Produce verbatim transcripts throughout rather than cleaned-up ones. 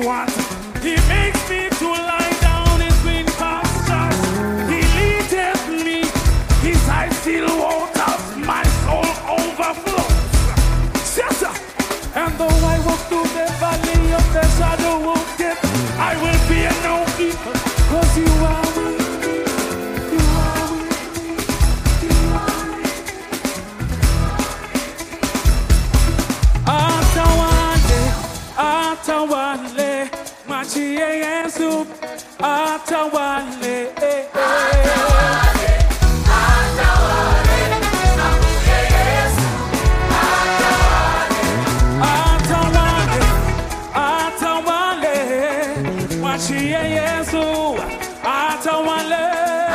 what? He makes me to lie down in green pastures. He leadeth me. His eye still waters. My soul overflows. Yes, sir. And though I walk through the valley of the shadow of death, I will fear no evil, cause you are with me. You are with me. You are with me. Atawale, atawale, machie Yesu, atawale, eh, eh. Yesu atawale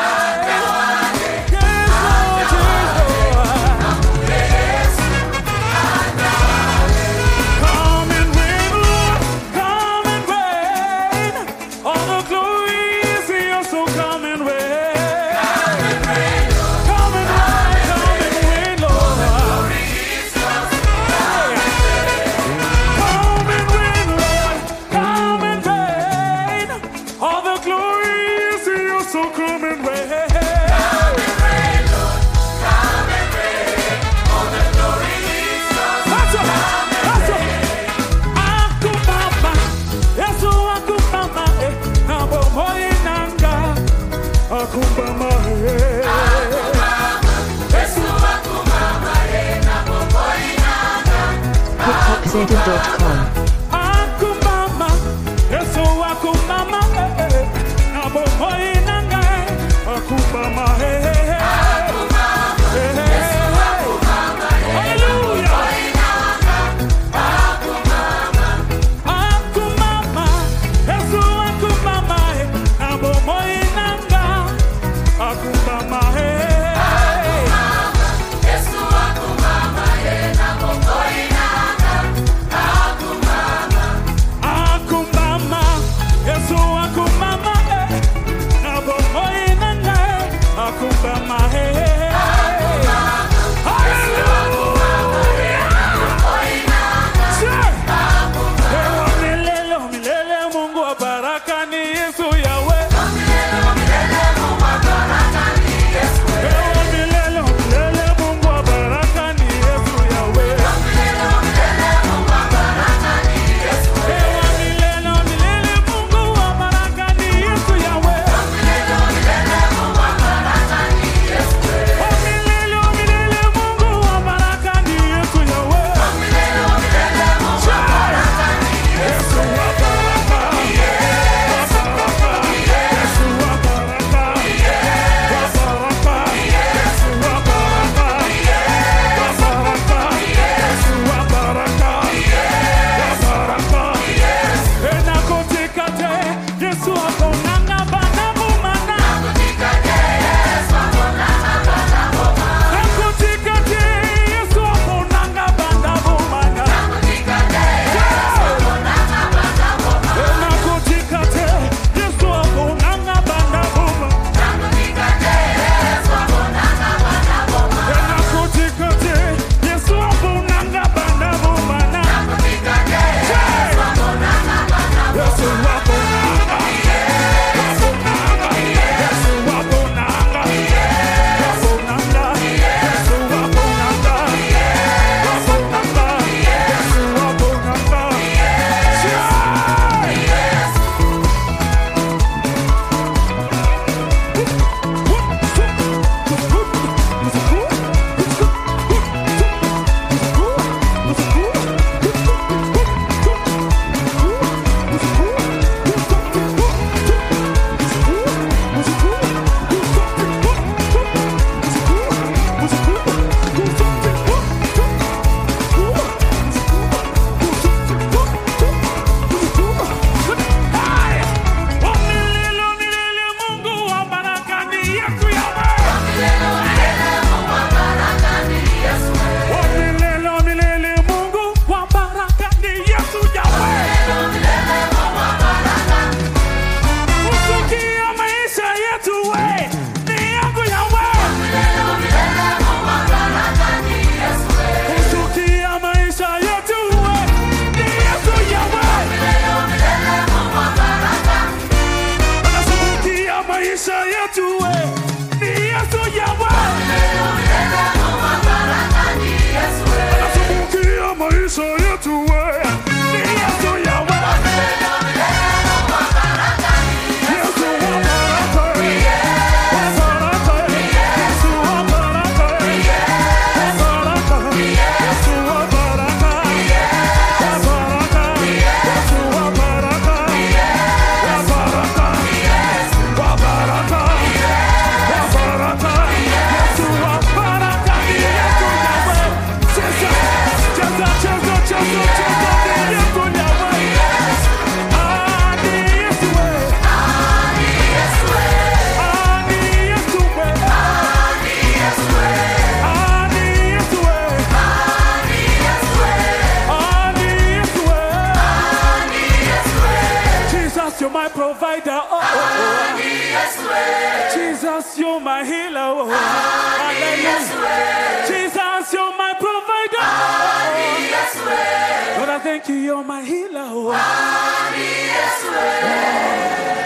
come and reign, Lord, come and reign. All the glory is yours, so come and reign. Come and reign, come and reign, Lord. Come and reign, Lord, come and reign. All the glory is yours, so come and reign. Come and reign, Lord. Come and reign. All the glory is yours. That's it. That's it. Akumama, Yesu akumama, eh. Nabo moye nanga, akumama, eh. Akumama, Yesu akumama, eh. Nabo moye nanga. hip hop zeta dot com. Akumama, Yesu akumama, eh. Nabo moye nanga, akumama, eh. show you to way. Yes, to Yahweh. Yes, to Wabaraka. Wabaraka. Yes, to Wabaraka. Wabaraka. Yes, to Wabaraka. Wabaraka. Yes, to Wabaraka. Wabaraka. Wabaraka. Wabaraka. Yes, to Wabaraka. Yes, to Yahweh. Jesus. Jesus, Jesus, Jesus, Jesus. Yes, to Yahweh. Adi, yes, to way. Adi, yes, to way. Adi, yes, to way. Adi, yes, to way. Adi, yes, to way. Adi, yes, to way. Adi, yes, to way. Adi, yes, to way. Jesus, you're my provider. Oh, oh, oh. Adi, yes, to way. Jesus, you're my healer. Oh, hallelujah. Jesus, you're my provider. Adi, yes, to way. Lord, I thank you, you're my healer. Oh, Adi, yes, to way.